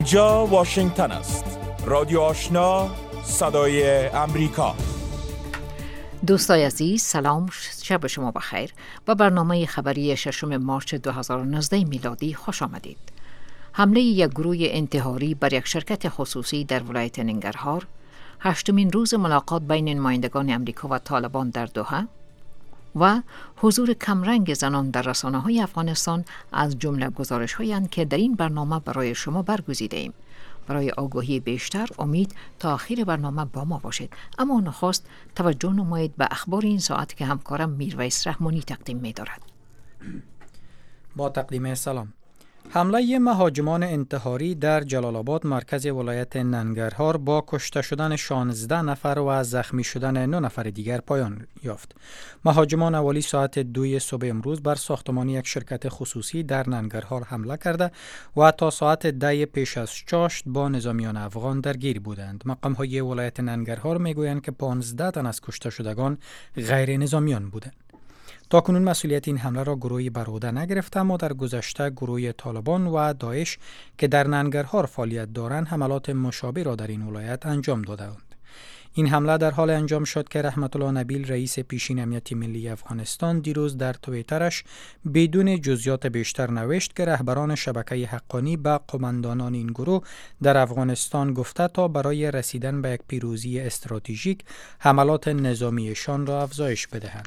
جا واشنگتن است. رادیو آشنا، صدای امریکا. دوستای عزیز، سلام، شب شما بخیر. با برنامه خبری 6 مارچ 2019 میلادی خوش آمدید. حمله یک گروه انتحاری بر یک شرکت خصوصی در ولایت ننگرهار، هشتمین روز ملاقات بین نمایندگان امریکا و طالبان در دوحه و حضور کمرنگ زنان در رسانه‌های افغانستان از جمله گزارش‌هایی که در این برنامه برای شما برگزیده ایم. برای آگاهی بیشتر امید تا آخر برنامه با ما باشید. اما نخست توجه نمایید به اخبار این ساعت که همکارم میرویس رحمانی تقدیم می‌دارد. با تقدیم سلام. حمله مهاجمان انتحاری در جلال آباد مرکز ولایت ننگرهار با کشته شدن 16 نفر و زخمی شدن 9 نفر دیگر پایان یافت. مهاجمان اولی ساعت 2 صبح امروز بر ساختمان یک شرکت خصوصی در ننگرهار حمله کرده و تا ساعت 10 پیش از چاشت با نظامیان افغان درگیر بودند. مقام‌های ولایت ننگرهار میگویند که 15 تن از کشته شدگان غیر نظامیان بودند. تاکنون مسئولیت این حمله را گروهی بر عهده نگرفته، اما در گذشته گروه طالبان و داعش که در ننگرهار فعالیت دارند حملات مشابه را در این ولایت انجام دادند. این حمله در حال انجام شد که رحمت الله نبیل رئیس پیشین امنیت ملی افغانستان دیروز در توییترش بدون جزئیات بیشتر نوشت که رهبران شبکه حقانی به قماندانان این گروه در افغانستان گفته تا برای رسیدن به یک پیروزی استراتژیک حملات نظامیشان را افزایش بدهند.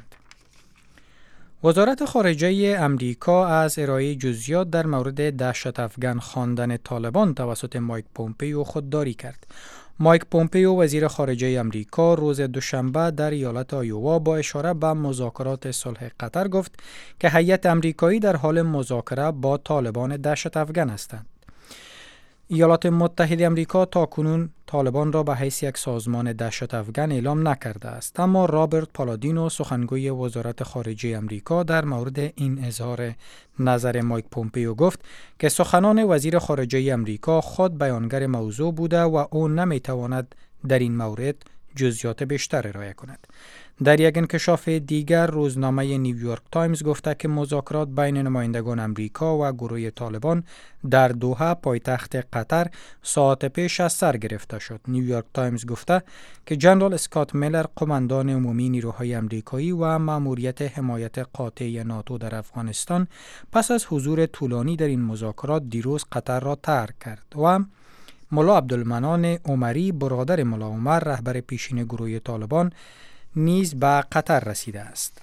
وزارت خارجه امریکا از ارائه جزئیات در مورد دهشت افغان خواندن طالبان توسط مایک پومپیو خودداری کرد. مایک پومپیو وزیر خارجه امریکا روز دوشنبه در ایالت آیووا با اشاره به مذاکرات صلح قطر گفت که هیئت امریکایی در حال مذاکره با طالبان دهشت افغان هستند. ایالات متحده امریکا تاکنون طالبان را به حیث یک سازمان دهشت افغان اعلام نکرده است، اما رابرت پالادینو سخنگوی وزارت خارجه امریکا در مورد این اظهار نظر مایک پومپیو گفت که سخنان وزیر خارجه امریکا خود بیانگر موضوع بوده و او نمیتواند در این مورد جزئیات بیشتر ارائه کند. در یک انکشاف دیگر روزنامه نیویورک تایمز گفته که مذاکرات بین نمایندگان امریکا و گروه طالبان در دوحه پایتخت قطر ساعت پیش از سر گرفته شد. نیویورک تایمز گفته که جنرال اسکات میلر قماندان عمومی نیروهای امریکایی و مأموریت حمایت قاطع ناتو در افغانستان پس از حضور طولانی در این مذاکرات دیروز قطر را ترک کرد و ملا عبدالمنان عمری برادر ملا عمر رهبر پیشین گروه طالبان نیز به قطر رسیده است.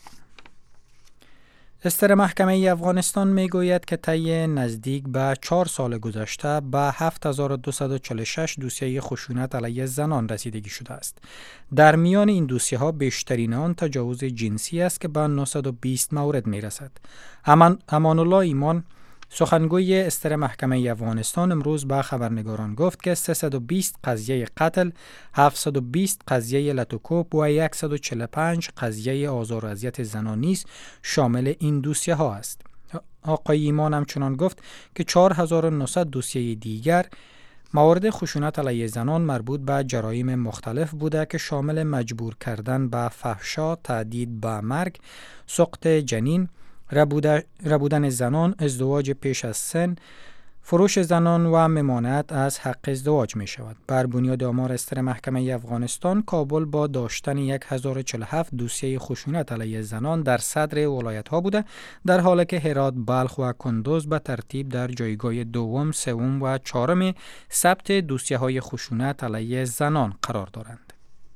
استر محکمه افغانستان میگوید که طی نزدیک به 4 سال گذشته به 7246 دوسیه خشونت علیه زنان رسیدگی شده است. در میان این دوسیه ها بیشترین آن تجاوز جنسی است که به 920 مورد میرسد. امان الله ایمان سخنگوی استر محکمه افغانستان امروز به خبرنگاران گفت که 320 قضیه قتل، 720 قضیه لطوکوب و 145 قضیه آزار و اذیت زنان نیز شامل این دوسیه ها است. آقای ایمان همچنان گفت که 4900 دوسیه دیگر موارد خشونت علیه زنان مربوط به جرایم مختلف بوده که شامل مجبور کردن به فحشا، تهدید به مرگ، سقط جنین، ربودن زنان، ازدواج پیش از سن، فروش زنان و ممانعت از حق ازدواج می شود. بر بنیاد آمار استر محکمه افغانستان، کابل با داشتن 1047 دوسیه خشونت علیه زنان در صدر ولایت ها بوده، در حالی که هرات، بلخ و کندوز به ترتیب در جایگاه دوم، سوم و چهارم ثبت دوسیه های خشونت علیه زنان قرار دارند.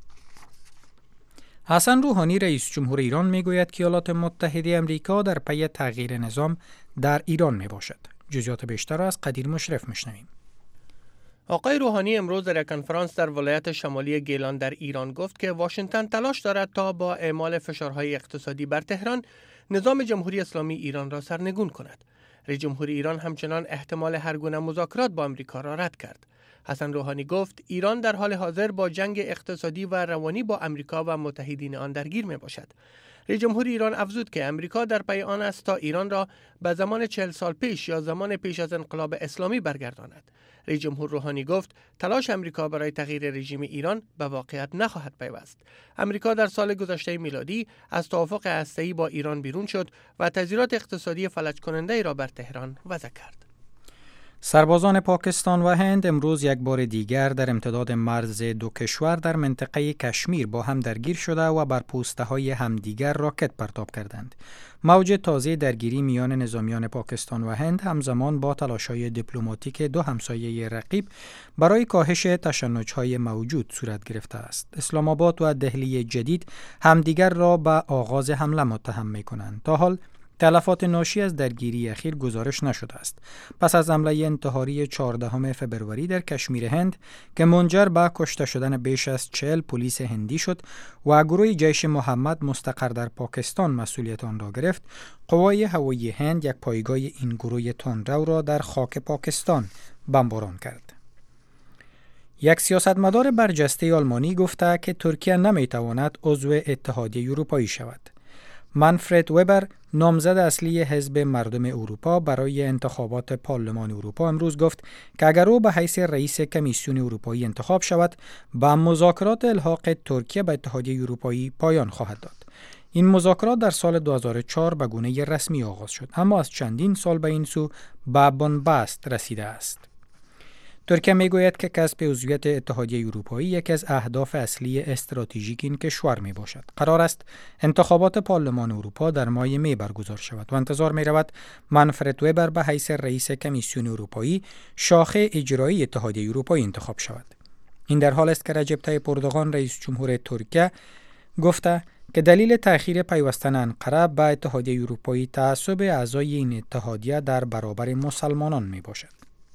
حسن روحانی رئیس جمهور ایران میگوید که ایالات متحده امریکا در پی تغییر نظام در ایران می باشد. جزئیات بیشتر را از قدیر مشرف میشنویم. آقای روحانی امروز در یک کنفرانس در ولایت شمالی گیلان در ایران گفت که واشنگتن تلاش دارد تا با اعمال فشارهای اقتصادی بر تهران نظام جمهوری اسلامی ایران را سرنگون کند. رئیس جمهور ایران همچنان احتمال هر گونه مذاکرات با آمریکا را رد کرد. حسن روحانی گفت ایران در حال حاضر با جنگ اقتصادی و روانی با آمریکا و متحدین آن درگیر می باشد. رئیس جمهور ایران افزود که آمریکا در پی آن است تا ایران را به زمان 40 سال پیش یا زمان پیش از انقلاب اسلامی برگرداند. رئیس جمهور روحانی گفت تلاش آمریکا برای تغییر رژیم ایران به واقعیت نخواهد پیوست. آمریکا در سال گذشته میلادی از توافق هسته‌ای با ایران بیرون شد و تضییعات اقتصادی فلج کننده را بر تهران وضع کرد. سربازان پاکستان و هند امروز یک بار دیگر در امتداد مرز دو کشور در منطقه کشمیر با هم درگیر شده و بر پوسته‌های همدیگر راکت پرتاب کردند. موج تازه درگیری میان نظامیان پاکستان و هند همزمان با تلاش‌های دیپلماتیک دو همسایه رقیب برای کاهش تشنج‌های موجود صورت گرفته است. اسلام آباد و دهلی جدید همدیگر را به آغاز حمله متهم می‌کنند. تا حال تلفات ناشی از درگیری اخیر گزارش نشده است. پس از حمله انتحاری 14 فبروری در کشمیر هند که منجر به کشته شدن بیش از 40 پلیس هندی شد و گروه جیش محمد مستقر در پاکستان مسئولیت آن را گرفت، قوای هوایی هند یک پایگاه این گروه تندرو را در خاک پاکستان بمباران کرد. یک سیاستمدار برجسته آلمانی گفته که ترکیه نمیتواند عضو اتحادیه اروپایی شود. منفرد وبر، نامزد اصلی حزب مردم اروپا برای انتخابات پارلمان اروپا، امروز گفت که اگر او به حیث رئیس کمیسیون اروپایی انتخاب شود، با مذاکرات الحاق ترکیه به اتحادیه اروپایی پایان خواهد داد. این مذاکرات در سال 2004 به گونه رسمی آغاز شد، اما از چندین سال به این سو به بنبست رسیده است. ترکیه میگوید که کسب عضویت اتحادیه اروپایی یکی از اهداف اصلی استراتژیک این کشور می باشد. قرار است انتخابات پارلمان اروپا در ماه می برگزار شود و انتظار می رود منفرد وبر به حیث رئیس کمیسیون اروپایی شاخه اجرایی اتحادیه اروپایی انتخاب شود. این در حال است که رجب طیب اردوغان رئیس جمهور ترکیه گفته که دلیل تأخیر پیوستن انقره به اتحادیه اروپایی تعصب اعضای این اتحادیه در برابر مسلمانان می باشد.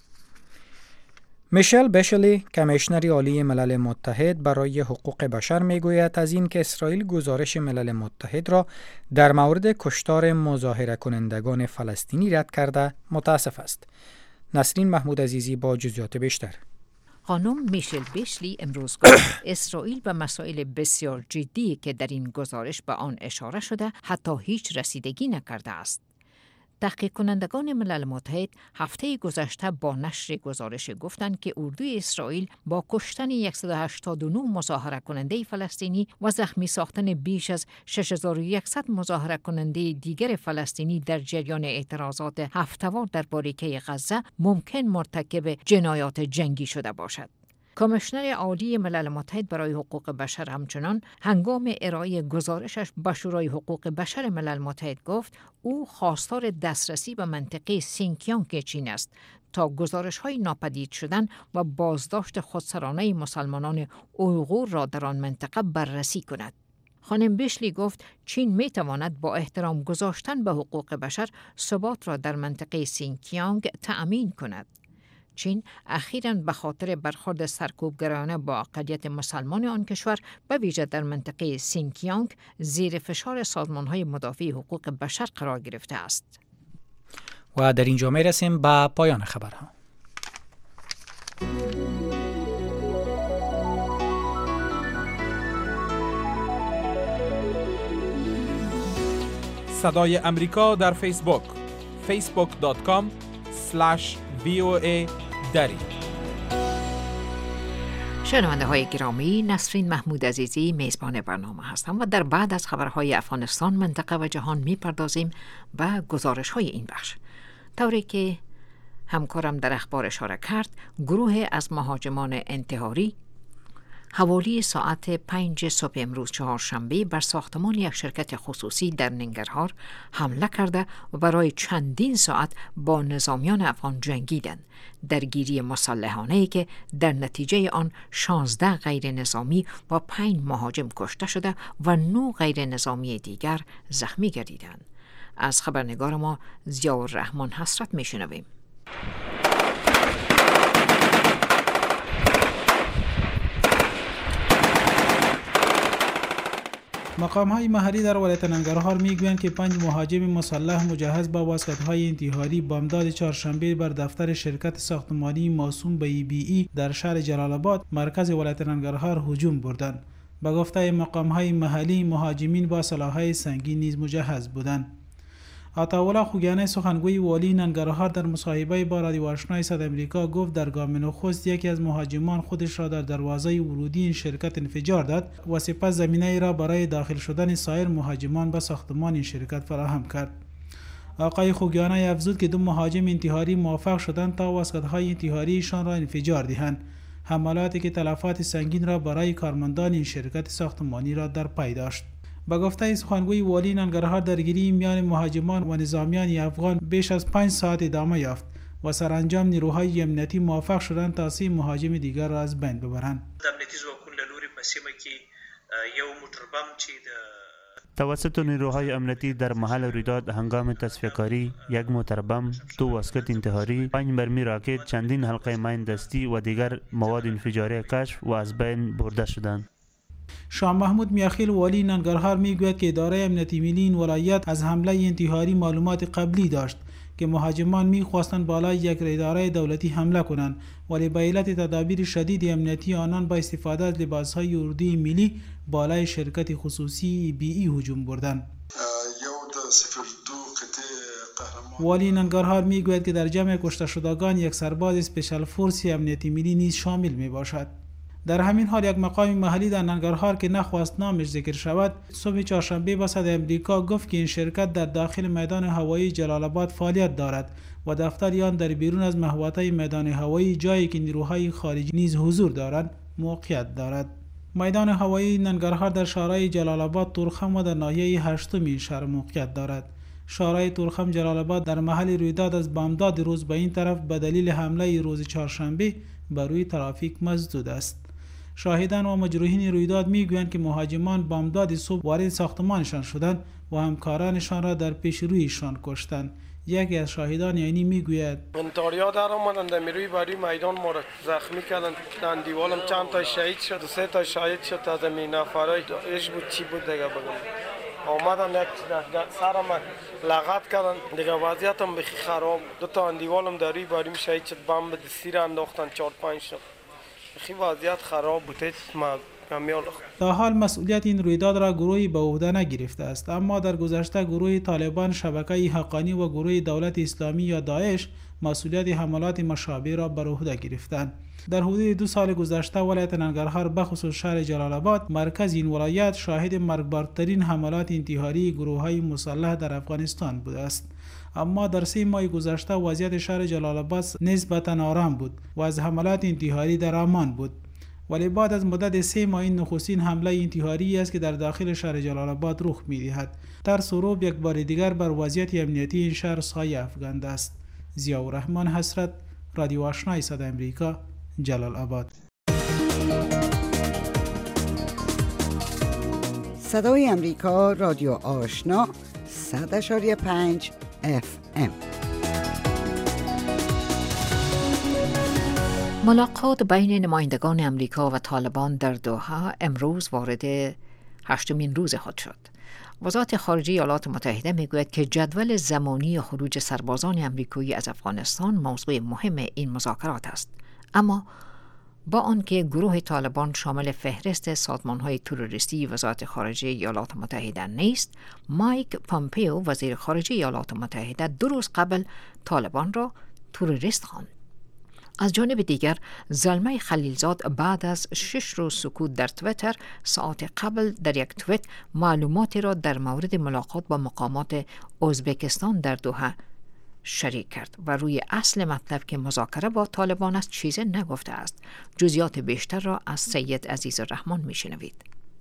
میشل بشلی، کمیشنر عالی ملل متحد برای حقوق بشر، میگوید از این که اسرائیل گزارش ملل متحد را در مورد کشتار مظاهره کنندگان فلسطینی رد کرده متاسف است. نسرین محمود عزیزی با جزئیات بیشتر. خانم میشل بشلی امروز گفت اسرائیل به مسائل بسیار جدی که در این گزارش به آن اشاره شده حتی هیچ رسیدگی نکرده است. تحقیق کنندگان ملل متحد هفته گذشته با نشر گزارش گفتند که اردوی اسرائیل با کشتن 189 مظاهره کننده فلسطینی و زخمی ساختن بیش از 6100 مظاهره کننده دیگر فلسطینی در جریان اعتراضات هفته‌وار در باریکه غزه ممکن مرتکب جنایات جنگی شده باشد. کمیشنر عالی ملل متحد برای حقوق بشر همچنان هنگام ارائه گزارشش به شورای حقوق بشر ملل متحد گفت او خواستار دسترسی به منطقه سینکیانگ چین است تا گزارش‌های ناپدید شدن و بازداشت خودسرانه مسلمانان اویغور را در آن منطقه بررسی کند. خانم بشلی گفت چین می تواند با احترام گذاشتن به حقوق بشر ثبات را در منطقه سینکیانگ تأمین کند. چین اخیراً به خاطر برخورد سرکوبگرایانه با اقلیت مسلمان آن کشور به ویژه در منطقه سینکیانگ زیر فشار سازمان‌های مدافع حقوق بشر قرار گرفته است. و در اینجا می رسیم به پایان خبرها. صدای امریکا در فیسبوک facebook.com/VOA دری. شنونده های گرامی، نسرین محمود عزیزی میزبان برنامه هستم و در بعد از خبرهای افغانستان، منطقه و جهان میپردازیم به گزارش های این بخش. طوری که همکارم در اخبار اشاره کرد، گروه از مهاجمان انتحاری حوالی ساعت 5 صبح امروز چهارشنبه بر ساختمان یک شرکت خصوصی در ننگرهار حمله کرده و برای چندین ساعت با نظامیان افغان جنگیدند. درگیری مسلحانه‌ای که در نتیجه آن 16 غیر نظامی و 5 مهاجم کشته شده و 9 غیر نظامی دیگر زخمی گردیدند. از خبرنگار ما ضیاءالرحمن حسرت میشنویم. مقام‌های محلی در ولایت ننگرهار میگویند که 5 مهاجم مسلح مجهز با واسکت‌های انتحاری بامداد چهارشنبه بر دفتر شرکت ساختمانی موسوم به EBE در شهر جلال آباد مرکز ولایت ننگرهار هجوم بردند. به گفته مقام‌های محلی، مهاجمین با سلاح‌های سنگین نیز مجهز بودند. عطاالله خوگیانی سخنگوی والی ننگرهار در مصاحبه با رادیو آشنای صدای امریکا گفت در گام نخست یکی از مهاجمان خودش را در دروازه ورودی این شرکت انفجار داد و سپس زمینه را برای داخل شدن سایر مهاجمان به ساختمان این شرکت فراهم کرد. آقای خوگیانای افزود که 2 مهاجم انتحاری موفق شدند تا واسکت‌های انتحاریشان را انفجار دهند، حملاتی که تلفات سنگین را برای کارمندان این شرکت ساختمانی را در پی داشت. با گفته سخنگوی والی ننگرهار، درگیری میان مهاجمان و نظامیان افغان بیش از 5 ساعت ادامه یافت و سرانجام نیروهای امنیتی موفق شدند تا 3 مهاجم دیگر را از بین ببرند. توسط نیروهای امنیتی در محل رویداد هنگام تصفیه کاری 1 موتر بم، 2 واسکت انتحاری، 5 مرمی راکت، چندین حلقه ماین دستی و دیگر مواد انفجاری کشف و از بین برده شدند. شاه محمود میاخیل والی ننگرهار میگوید که اداره امنیتی ملی این ولایت از حمله انتحاری معلومات قبلی داشت که مهاجمان میخواستند بالای یک اداره دولتی حمله کنند، ولی به علت تدابیر شدید امنیتی آنان با استفاده از لباسهای اردوی ملی بالای شرکت خصوصی BE هجوم بردند. والی ننگرهار میگوید که در جمع کشته شدگان یک سرباز اسپیشال فورس امنیتی ملی نیز شامل می باشد. در همین حال یک مقام محلی در ننگرهار که نخواست نامش ذکر شود، صبح چهارشنبه به صدای امریکا گفت که این شرکت در داخل میدان هوایی جلال آباد فعالیت دارد و دفتر آن در بیرون از محوطه میدان هوایی، جایی که نیروهای خارجی نیز حضور دارند، موقعیت دارد. میدان هوایی ننگرهار در شهرهای جلال آباد، تورخم و در ناحیه 8 این شهر موقعیت دارد. شهرهای تورخم، جلال آباد در محل رویداد از بامداد روز به این طرف به دلیل حمله روز چهارشنبه بر روی ترافیک مسدود است. شاهدان و مجروحین رویداد میگویند که مهاجمان بامداد صبح وارد ساختمانشان شدند و همکارانشان را در پیش رویشان کشتند. یکی از شاهدان یعنی میگوید انتحاریا در آمدن در روی بری میدان ما را زخمی کردند. در دیوالم چند تا شهید شد و 3 تا شهید شد. از این نفرای ايش بود چی بود دیگه بگم. آمدن یک سرم لغت کردن دیگه، وضعیتم بخی خراب. 2 تا دیوالم در روی بری شهید شد، بم به دستی را انداختن 4-5 شد. بخی وضعیت خراب بود. تا حال مسئولیت این رویداد را گروهی به عهده نگرفته است، اما در گذشته گروه طالبان، شبکه حقانی و گروه دولت اسلامی یا داعش مسئولیت حملات مشابه را بر عهده گرفتند. در حدود 2 سال گذشته ولایت ننگرهار بخصوص شهر جلال آباد، مرکز این ولایت، شاهد مرگبارترین حملات انتحاری گروه‌های مسلح در افغانستان بوده است. اما در 3 ماه گذشته وضعیت شهر جلال آباد نسبتاً آرام بود و از حملات انتحاری در امان بود. ولی بعد از مدت 3 ماه این نخستین حمله انتحاری است که در داخل شهر جلال آباد رخ می‌دهد. ترس و رعب یک بار دیگر بر وضعیت امنیتی این شهر سایه افکنده است. ضیاءالرحمن حسرت، رادیو آشنای صدای امریکا، جلال آباد. صدای امریکا، رادیو آشنا، 100.5 FM. ملاقات بین نمایندگان امریکا و طالبان در دوحه امروز وارد 8مین روز خود شد. وزارت خارجه ایالات متحده میگوید که جدول زمانی خروج سربازان امریکایی از افغانستان موضوع مهم این مذاکرات است. اما با آنکه گروه طالبان شامل فهرست سازمان‌های تروریستی وزارت خارجه ایالات متحده نیست، مایک پامپیو وزیر خارجه ایالات متحده 2 روز قبل طالبان را تروریست خواند. از جانب دیگر زلمه خلیلزاد بعد از 6 روز سکوت در تویتر ساعت قبل در یک توییت معلوماتی را در مورد ملاقات با مقامات ازبکستان در دوحه شریک کرد و روی اصل مطلب که مذاکره با طالبان است چیزی نگفته است. جزئیات بیشتر را از سید عزیزالرحمن میشنوید.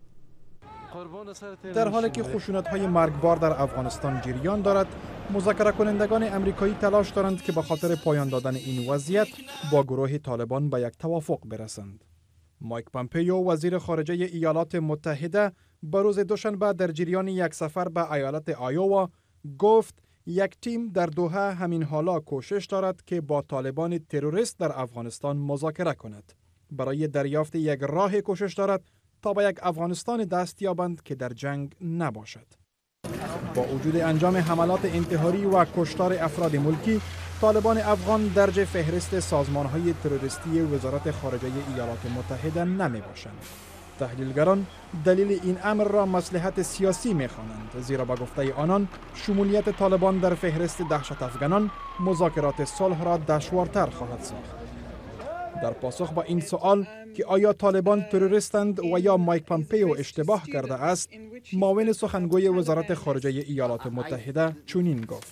در حالی که خشونت‌های مرگبار در افغانستان جریان دارد، مذاکره کنندگان امریکایی تلاش دارند که به خاطر پایان دادن این وضعیت با گروه طالبان به یک توافق برسند. مایک پامپیو وزیر خارجه ایالات متحده به روز دوشنبه در جریان یک سفر به ایالت آیووا گفت یک تیم در دوحه همین حالا کوشش دارد که با طالبان تروریست در افغانستان مذاکره کند. برای دریافت یک راه کوشش دارد تا به یک افغانستان دست یابند که در جنگ نباشد. با وجود انجام حملات انتحاری و کشتار افراد ملکی، طالبان افغان درج فهرست سازمان‌های تروریستی وزارت خارجه ایالات متحده نمی باشند. تحلیلگران دلیل این امر را مصلحت سیاسی می‌خوانند، زیرا با گفته آنان شمولیت طالبان در فهرست دهشت افغانان مذاکرات صلح را دشوارتر خواهد ساخت. در پاسخ با این سوال که آیا طالبان تروریستند و یا مایک پامپیو اشتباه کرده است، معاون سخنگوی وزارت خارجه ایالات متحده چنین گفت: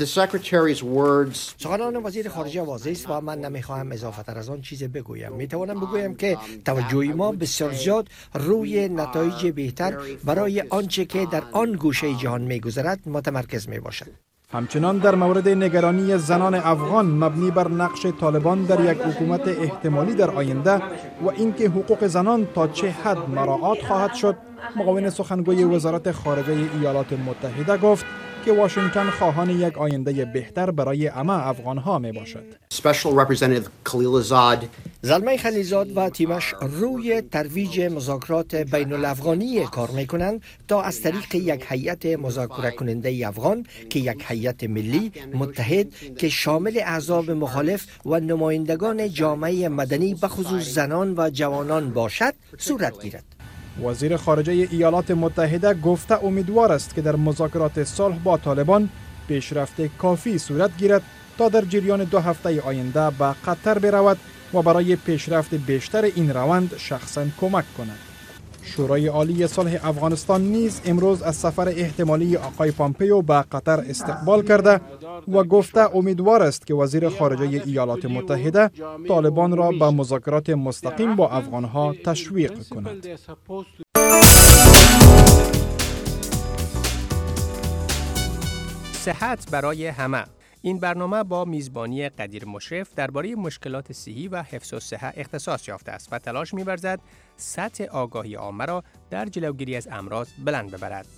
سخنان وزیر خارجه واضح است و من نمیخواهم اضافه تر از آن چیز بگویم. میتوانم بگویم که توجه ما بسیار زیاد روی نتایج بهتر برای آنچه که در آن گوشه جهان میگذرد متمرکز می باشد. همچنان در مورد نگرانی زنان افغان مبنی بر نقش طالبان در یک حکومت احتمالی در آینده و اینکه حقوق زنان تا چه حد مراعات خواهد شد، معاون سخنگوی وزارت خارجه ایالات متحده گفت که واشنگتن خواهان یک آینده بهتر برای همه افغانها می باشد. زلمه خلیلزاد و تیمش روی ترویج مذاکرات بین الافغانی کار می کنند تا از طریق یک هیئت مذاکره کننده افغان که یک هیئت ملی متحد که شامل احزاب مخالف و نمایندگان جامعه مدنی بخصوص زنان و جوانان باشد صورت گیرد. وزیر خارجه ایالات متحده گفته امیدوار است که در مذاکرات صلح با طالبان پیشرفت کافی صورت گیرد تا در جریان 2 هفته آینده به قطر برود و برای پیشرفت بیشتر این روند شخصا کمک کند. شورای عالی صلح افغانستان نیز امروز از سفر احتمالی آقای پامپیو به قطر استقبال کرده و گفته امیدوار است که وزیر خارجه ایالات متحده طالبان را به مذاکرات مستقیم با افغانها تشویق کند. صحت برای همه. این برنامه با میزبانی قدیر مشرف درباره مشکلات صحی و حفظ الصحه اختصاص یافته است و تلاش می‌ورزد سطح آگاهی عامه را در جلوگیری از امراض بلند ببرد.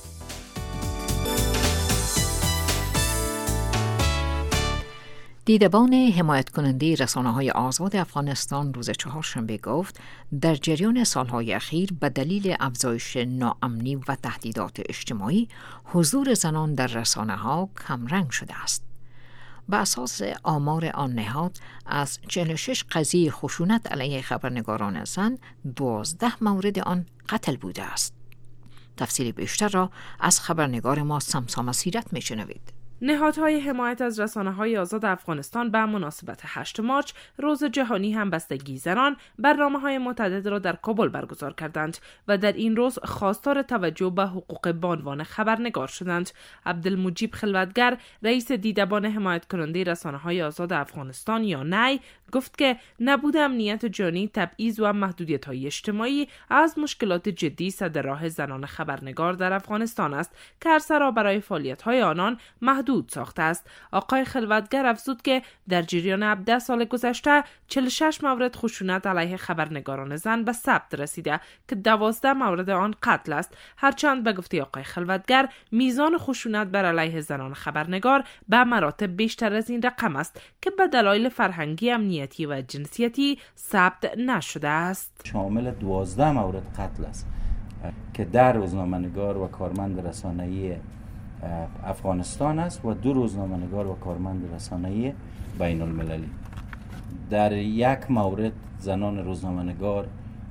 دیدبان حمایت کننده رسانه‌های آزاد افغانستان روز چهارشنبه گفت در جریان سالهای اخیر به دلیل افزایش ناامنی و تهدیدات اجتماعی حضور زنان در رسانه‌ها کمرنگ شده است. به اساس آمار آن نهاد از 46 قضیه خشونت علیه خبرنگاران زن 12 مورد آن قتل بوده است. تفصیل بیشتر را از خبرنگار ما سمسا مسیرت می‌شنوید. نهادهای حمایت از رسانه‌های آزاد افغانستان به مناسبت 8 مارچ روز جهانی همبستگی زنان برنامه‌های متعدد را در کابل برگزار کردند و در این روز خواستار توجه به حقوق بانوان خبرنگار شدند. عبدالمجیب خلوتگر رئیس دیدبان حمایت کننده رسانه‌های آزاد افغانستان یا نی گفت که نبود امنیت جانی، تبعیض و محدودیت‌های اجتماعی از مشکلات جدی سد راه زنان خبرنگار در افغانستان است که هر سرا برای فعالیت‌های آنان محدود ساخته است. آقای خلوتگر افزود که در جریان 17 سال گذشته 46 مورد خشونت علیه خبرنگاران زن به ثبت رسیده که 12 مورد آن قتل است. هرچند به گفته آقای خلوتگر میزان خشونت بر علیه زنان خبرنگار به مراتب بیشتر از این رقم است که به دلایل فرهنگی، امنیتی و جنسیتی ثبت نشده است. شامل 12 مورد قتل است که در روزنامه‌نگار و کارمند رسانه‌ای افغانستان است و 2 روزنامه‌نگار و کارمند رسانه‌ای بین المللی. در یک مورد زنان روزنامه‌نگار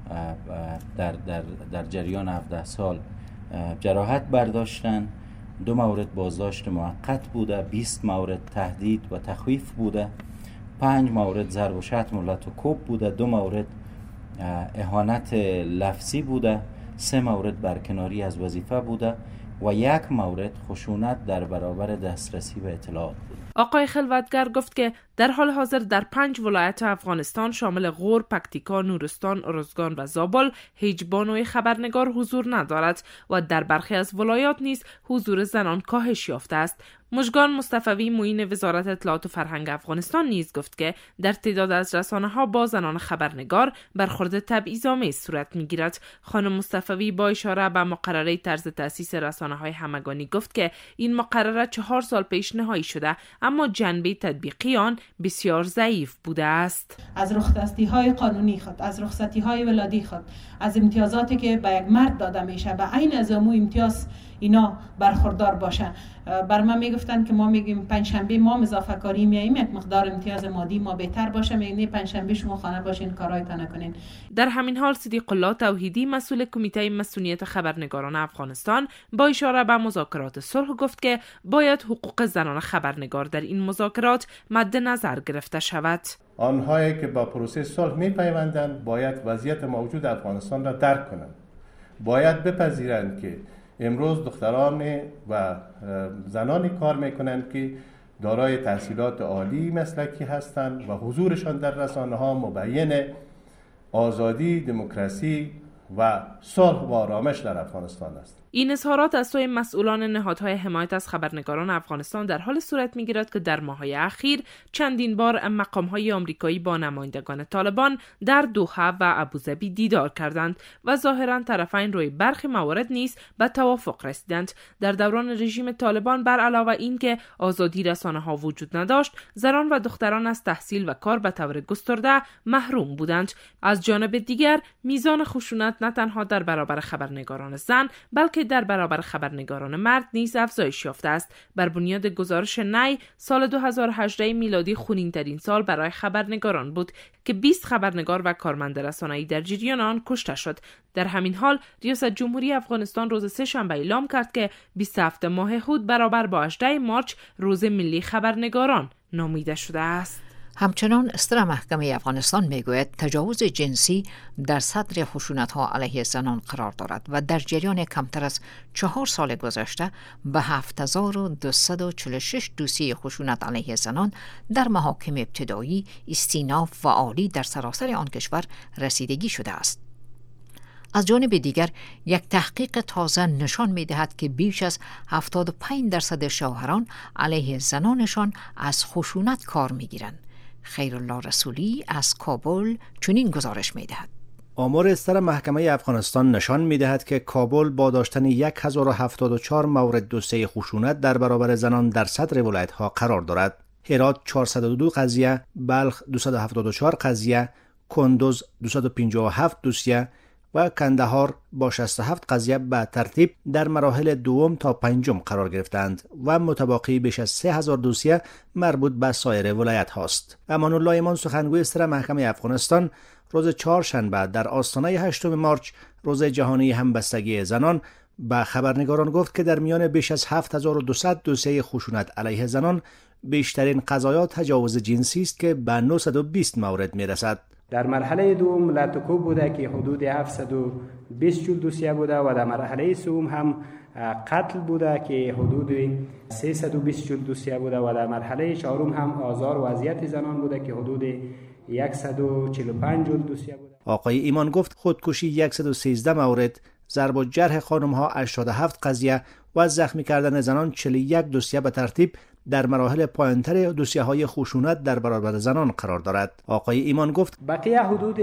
در جریان 17 سال جراحت برداشتند، 2 مورد بازداشت موقت بوده، 20 مورد تهدید و تخویف بوده، 5 مورد ضرب و شتم و لط و کوب بوده، 2 مورد اهانت لفظی بوده، 3 مورد برکناری از وظیفه بوده و 1 مورد خشونت در برابر دسترسی به اطلاعات بود. آقای خلوتگر گفت که در حال حاضر در 5 ولایت افغانستان شامل غور، پکتیکا، نورستان، ارزگان و زابل هیچ بانوی خبرنگار حضور ندارد و در برخی از ولایات نیز حضور زنان کاهش یافته است. مژگان مصطفوی معین وزارت اطلاعات و فرهنگ افغانستان نیز گفت که در تعداد از رسانه‌ها با زنان خبرنگار برخورد تبعیض‌آمیز صورت می‌گیرد. خانم مصطفوی با اشاره به مقرره طرز تأسیس رسانه‌های همگانی گفت که این مقرره 4 سال پیش نهایی شده اما جنبه تطبیقی آن بسیار ضعیف بوده است. از رخصتی‌های قانونی خود، از رخصتی‌های ولادی خود، از امتیازاتی که به یک مرد داده میشه به عین از امو امتیاز اینا برخوردار باشن. بر ما میگفتن که ما میگیم پنجشنبه ما اضافه کاری میایم یک مقدار امتیاز مادی ما بهتر باشه، میگن پنجشنبه شما خانه باشین کارایتان نکنین. در همین حال صدیق الله توحیدی مسئول کمیته مسئولیت خبرنگاران افغانستان با اشاره به مذاکرات صلح گفت که باید حقوق زنان خبرنگار در این مذاکرات مد نظر گرفته شود. آنهایی که با پروسه صلح می‌پیوندند باید وضعیت موجود افغانستان را درک کنند. باید بپذیرند که امروز دختران و زنانی کار می‌کنند که دارای تحصیلات عالی مسلکی هستند و حضورشان در رسانه‌ها مبین آزادی، دموکراسی و صلح و آرامش در افغانستان است. این اظهارات از سوی مسئولان نهادهای حمایت از خبرنگاران افغانستان در حال صورت می‌گیرد که در ماه‌های اخیر چندین بار مقام‌های آمریکایی با نمایندگان طالبان در دوحه و ابوظبی دیدار کردند و ظاهراً طرفین روی برخی موارد نیز به توافق رسیدند. در دوران رژیم طالبان بر علاوه این که آزادی رسانه‌ها وجود نداشت، زنان و دختران از تحصیل و کار به طور گسترده محروم بودند. از جانب دیگر میزان خشونت نه تنها در برابر خبرنگاران زن بلکه در برابر خبرنگاران مرد نیز افزایش یافته است. بر بنیاد گزارش نی، سال 2018 میلادی خونین‌ترین سال برای خبرنگاران بود که 20 خبرنگار و کارمند رسانه‌ای در جریان آن کشته شد. در همین حال ریاست جمهوری افغانستان روز سه‌شنبه اعلام کرد که 27 ماه هود برابر با 18 مارچ روز ملی خبرنگاران نامیده شده است. همچنان ستر محکمه افغانستان میگوید تجاوز جنسی در صدر خشونت‌ها علیه زنان قرار دارد و در جریان کمتر از 4 سال گذشته به 7246 دوسیه خشونت علیه زنان در محاکم ابتدایی، استیناف و عالی در سراسر آن کشور رسیدگی شده است. از جانب دیگر یک تحقیق تازه نشان می‌دهد که بیش از 75% شوهران علیه زنانشان از خشونت کار می‌گیرند. خیرالله رسولی از کابل چنین گزارش می‌دهد. آمار استر محکمه افغانستان نشان می‌دهد که کابل با داشتن 1074 مورد دوسیه خشونت در برابر زنان در صدر ولایت‌ها قرار دارد. هرات 402 قضیه، بلخ 274 قضیه، کندوز 257 دوسیه و کندهار با 67 قضیه به ترتیب در مراحل دوم تا پنجم قرار گرفتند و متباقی بیش از 3000 دوسیه مربوط به سایر ولایت هاست. امان الله ایمان سخنگوی استر محکمه افغانستان روز چهارشنبه در آستانه 8 مارچ روز جهانی همبستگی زنان به خبرنگاران گفت که در میان بیش از 7200 دوسیه خشونت علیه زنان بیشترین قضایا تجاوز جنسی است که به 920 مورد میرسد. در مرحله دوم لاتوکو بوده که حدود 720 دوسیه بوده و در مرحله سوم هم قتل بوده که حدود 320 دوسیه بوده و در مرحله چهارم هم آزار و اذیت زنان بوده که حدود 145 دوسیه بوده. آقای ایمان گفت خودکشی 113 مورد، ضرب و جرح خانم‌ها 87 قضیه و زخمی کردن زنان 41 دوسیه به ترتیب در مراحل پایانتر دوسیه‌های خشونت در برابر زنان قرار دارد. آقای ایمان گفت بقیه حدود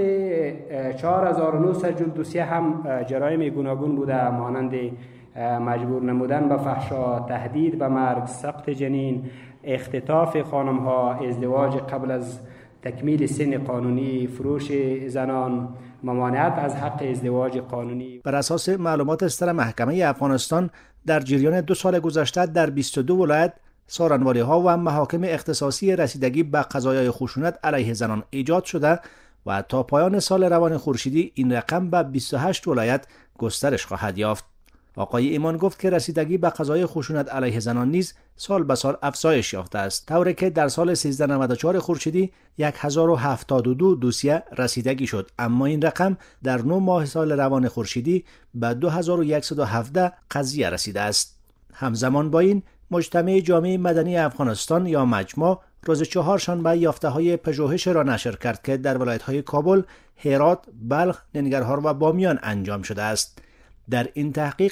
4900 دوسیه هم جرایم گوناگون بوده، مانند مجبور نمودن به فحشا، تهدید به مرگ، سقط جنین، اختطاف خانم‌ها، ازدواج قبل از تکمیل سن قانونی، فروش زنان، ممانعت از حق ازدواج قانونی. بر اساس معلومات استر محکمه افغانستان در جریان 2 سال گذشته در 22 ولایت سارنوالی ها و محاکم اختصاصی رسیدگی به قضایای خشونت علیه زنان ایجاد شده و تا پایان سال روان خورشیدی این رقم به 28 ولایت گسترش خواهد یافت. آقای ایمان گفت که رسیدگی به قضایای خشونت علیه زنان نیز سال به سال افزایش یافته است، طوری که در سال 1394 خورشیدی 1072 دوسیه رسیدگی شد، اما این رقم در 9 ماه سال روان خورشیدی به 2117 قضیه رسیده است. همزمان با این مجتمع جامعه مدنی افغانستان یا مجمع روز چهارشنبه یافته‌های پژوهش را نشر کرد که در ولایت‌های کابل، هرات، بلخ، ننگرهار و بامیان انجام شده است. در این تحقیق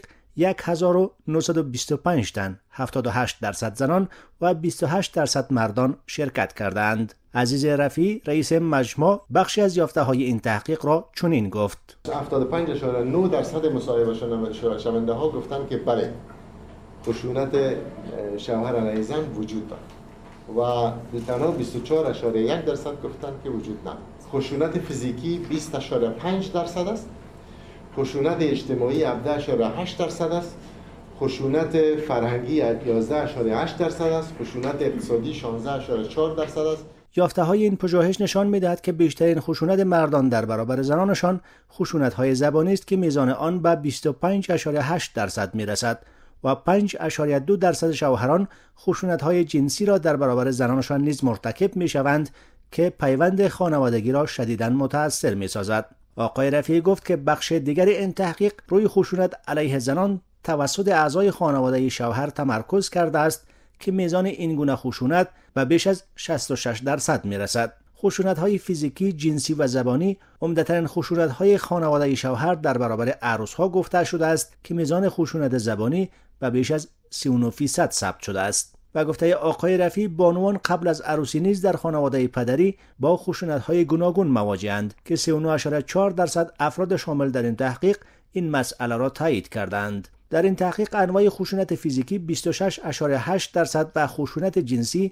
1925 تن 78% زنان و 28% مردان شرکت کردند. عزیز رفیع رئیس مجمع بخشی از یافته‌های این تحقیق را چنین گفت: 75.9% مصاحبه شونده ها گفتند که بله خشونت شوهر علیه زن وجود دارد و تنها 24.1% گفتند که وجود ندارد. خشونت فیزیکی 20.5% است، خشونت اجتماعی 17.8% است، خشونت فرهنگی 11.8% است، خشونت اقتصادی 16.4% است. یافته‌های این پژوهش نشان می‌دهد که بیشترین خشونت مردان در برابر زنانشان خشونت‌های زبانی است که میزان آن به 25.8% می‌رسد و 5.2% شوهران خشونت‌های جنسی را در برابر زنانشان نیز مرتکب می‌شوند که پیوند خانوادگی را شدیداً متأثر می‌سازد. آقای رفیعی گفت که بخش دیگری این تحقیق روی خشونت علیه زنان توسط اعضای خانواده شوهر تمرکز کرده است که میزان این گونه خشونت به بیش از 66% میرسد. خشونت‌های فیزیکی، جنسی و زبانی عمدتاً خشونت‌های خانواده شوهر در برابر عروس‌ها گفته شده است که میزان خشونت زبانی به بیش از 39% ثبت شده است. و گفته آقای رفیعی بانوان قبل از عروسی نیز در خانواده پدری با خشونت‌های گوناگون مواجه‌اند که 39.4% افراد شامل در این تحقیق این مسئله را تایید کردند. در این تحقیق انواع خشونت فیزیکی 26.8% و خشونت جنسی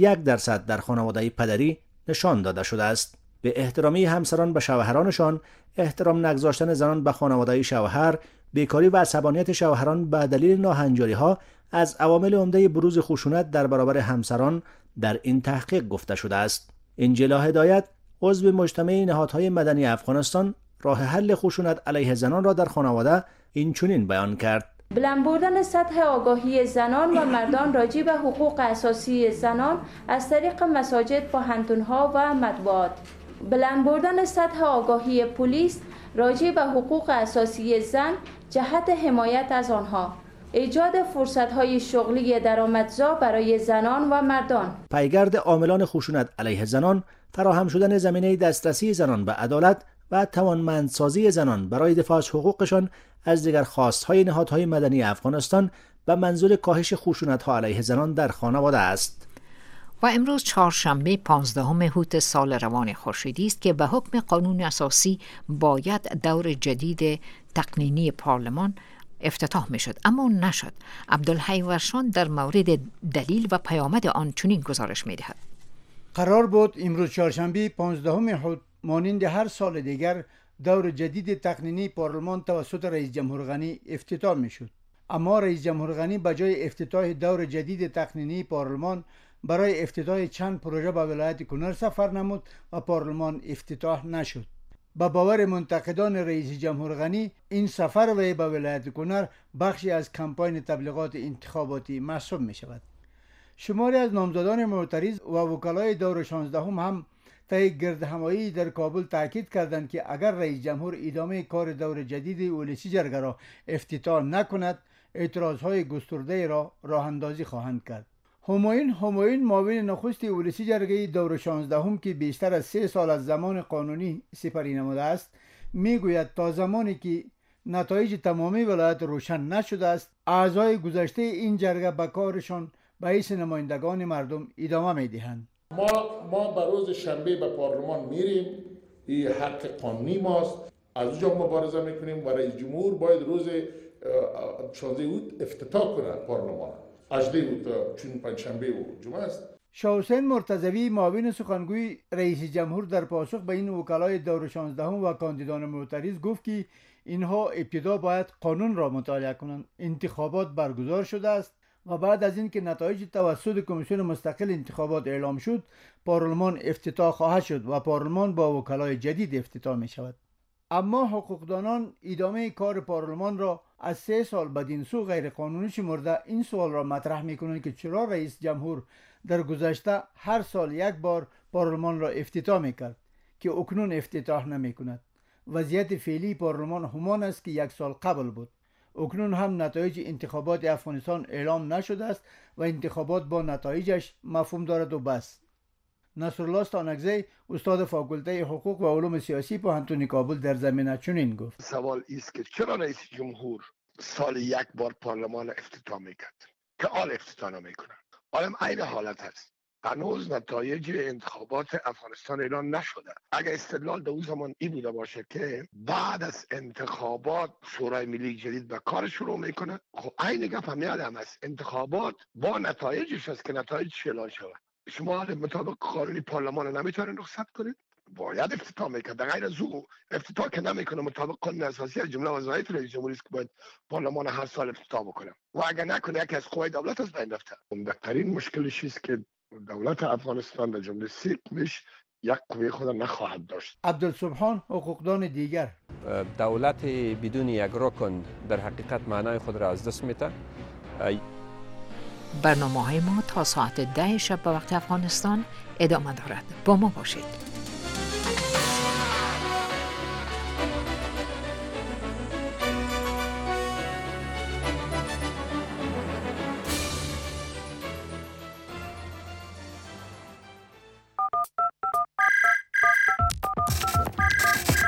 1% در خانواده پدری نشان داده شده است. به احترامی همسران به شوهرانشان، احترام نگذاشتن زنان به خانواده شوهر، بیکاری و عصبانیت شوهران به دلیل ناهنجاری‌ها از عوامل عمده بروز خشونت در برابر همسران در این تحقیق گفته شده است. انجلا هدایت، عضو مجتمع نهادهای مدنی افغانستان، راه حل خشونت علیه زنان را در خانواده این چنین بیان کرد: بلند بردن سطح آگاهی زنان و مردان راجع به حقوق اساسی زنان از طریق مساجد، پوهنتون‌ها و مطبوعات. بلند بردن سطح آگاهی پلیس راجع به حقوق اساسی زن جهت حمایت از آنها. ایجاد فرصت‌های شغلی درآمدزا برای زنان و مردان. پیگرد عاملان خشونت علیه زنان، فراهم شدن زمینه دسترسی زنان به عدالت و توانمندسازی زنان برای دفاع از حقوقشان از دیگر خواست‌های نهادهای مدنی افغانستان به منظور کاهش خشونت‌ها علیه زنان در خانواده است. و امروز چهارشنبه 15 هوت سال روان خورشیدی است که به حکم قانون اساسی باید دور جدید تقنینی پارلمان افتتاح میشد، اما نشد. عبدالحی ورشان در مورد دلیل و پیامد آن چنین گزارش میدهد. قرار بود امروز چهارشنبه 15 هوت مانند هر سال دیگر دور جدید تقنینی پارلمان توسط رئیس جمهور غنی افتتاح میشد، اما رئیس جمهور غنی به جای افتتاح دور جدید تقنینی پارلمان برای افتتاح چند پروژه به ولایت کنر سفر نمود و پارلمان افتتاح نشد. با باور منتقدان رئیس جمهور غنی، این سفر وی به ولایت کنر بخشی از کمپاین تبلیغات انتخاباتی محسوب می شود. شماری از نامزدان معترض و وکلای دور 16 هم طی گردهمایی در کابل تاکید کردند که اگر رئیس جمهور ادامه کار دور جدید ولسی جرگه را افتتاح نکند، اعتراضهای گسترده را راه اندازی خواهند کرد. همایون معاون نخست ولسی جرگه دور 16 که بیشتر از 3 سال از زمان قانونی سپری نموده است، میگوید تا زمانی که نتایج تمامی ولایت روشن نشده است، اعضای گذشته این جرگه به کارشان به حیث نمایندگان مردم ادامه میدهند. ما به روز شنبه به پارلمان میریم، این حق قانونی ماست، از اونجا مبارزه میکنیم و رئیس جمهور باید روز 16 اوت افتتاح کنه پارلمان. 18 اوت چون پنجشنبه و جمعه است. شاه حسین مرتضوی معاون سخنگوی رئیس جمهور در پاسخ به این وکلای دور 16 و کاندیدان معترض گفت که اینها ابتدا باید قانون را مطالعه کنند. انتخابات برگزار شده است و بعد از اینکه نتایج توسط کمیسیون مستقل انتخابات اعلام شد، پارلمان افتتاح خواهد شد و پارلمان با وکلای جدید افتتاح می شود. اما حقوقدانان ادامه کار پارلمان را از 3 سال بدین سو غیر قانونی شمرده این سوال را مطرح می کنند که چرا رئیس جمهور در گذشته هر سال یک بار پارلمان را افتتاح می کرد که اکنون افتتاح نمی کند. وضعیت فعلی پارلمان همان است که 1 سال قبل بود. اکنون هم نتایج انتخابات افغانستان اعلام نشده است و انتخابات با نتایجش مفهوم دارد و بس. نصرالله ستانکزی، استاد فاکولته حقوق و علوم سیاسی پوهنتون کابل در زمینه چنین گفت: سوال است که چرا رئیس جمهور سال 1 بار پارلمان افتتاح میکرد که آل افتتاح نمیکنند؟ عالم عین حالت هست. هنوز نتایج انتخابات افغانستان اعلان نشده. اگر استدلال در اون زمان این بوده باشه که بعد از انتخابات شورای ملی جدید به کار شروع میکنه، خب عین گپ هم یادم است. انتخابات با نتایجش است که نتایج اعلان شود. شما مطابق قانونی پارلمان رو نمیتونید رخصت کنید، باید افتتاح میکنه. در غیر از او افتتاح که نمیکنه مطابق قانون اساسی از جمله وظایف رئیس جمهوری است که باید پارلمان هر سال افتتاح بکنه و اگر نکنه یکی از قوای دولت از بین رفته. عمده‌ترین مشکلش است که دولت افغانستان در جمله سیکمش یک قوی خود نخواهد داشت. عبدالسبحان، حقوقدان دیگر: دولت بدون یک رکن در حقیقت معنای خود را از دست میده. برنامه‌های ما تا ساعت 10 شب به وقت افغانستان ادامه دارد. با ما باشید.